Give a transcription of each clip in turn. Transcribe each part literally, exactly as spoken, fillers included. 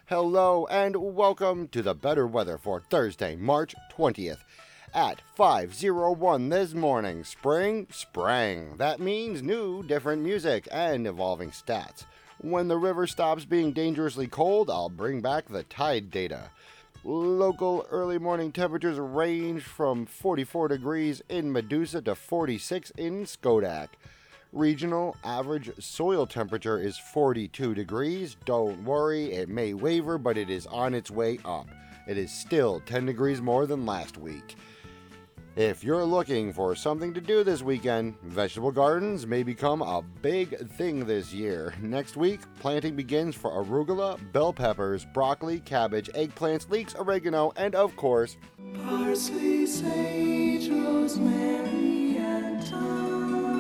Hello and welcome to the better weather for Thursday, March twentieth. At five oh one this morning, spring sprang. That means new, different music and evolving stats. When the river stops being dangerously cold, I'll bring back the tide data. Local early morning temperatures range from forty-four degrees in Medusa to forty-six in Skodak. Regional average soil temperature is forty-two degrees. Don't worry, it may waver, but it is on its way up. It is still ten degrees more than last week. If you're looking for something to do this weekend, vegetable gardens may become a big thing this year. Next week, planting begins for arugula, bell peppers, broccoli, cabbage, eggplants, leeks, oregano, and of course, parsley, sage, rosemary, and thyme.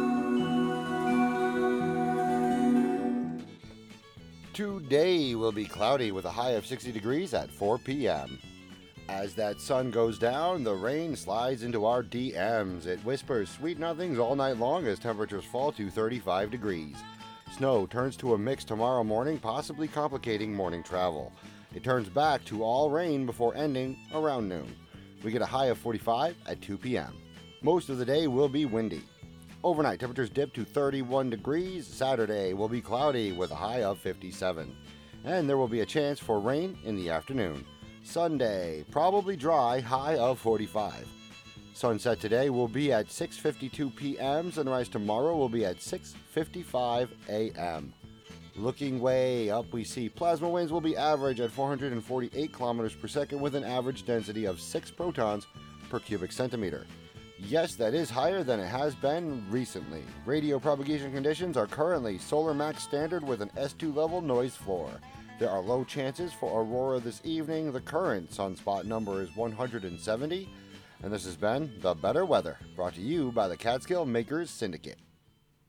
Today will be cloudy with a high of sixty degrees at four p.m. As that sun goes down, the rain slides into our D Ms. It whispers sweet nothings all night long as temperatures fall to thirty-five degrees. Snow turns to a mix tomorrow morning, possibly complicating morning travel. It turns back to all rain before ending around noon. We get a high of forty-five at two p.m. Most of the day will be windy. Overnight temperatures dip to thirty-one degrees. Saturday will be cloudy with a high of fifty-seven. And there will be a chance for rain in the afternoon. Sunday, probably dry, high of forty-five. Sunset today will be at six fifty-two p.m. Sunrise tomorrow will be at six fifty-five a.m. Looking way up, we see plasma winds will be average at four hundred forty-eight kilometers per second with an average density of six protons per cubic centimeter. Yes, that is higher than it has been recently. Radio propagation conditions are currently Solar Max standard with an S two level noise floor. There are low chances for aurora this evening. The current sunspot number is one hundred seventy. And this has been The Better Weather, brought to you by the Catskill Makers Syndicate.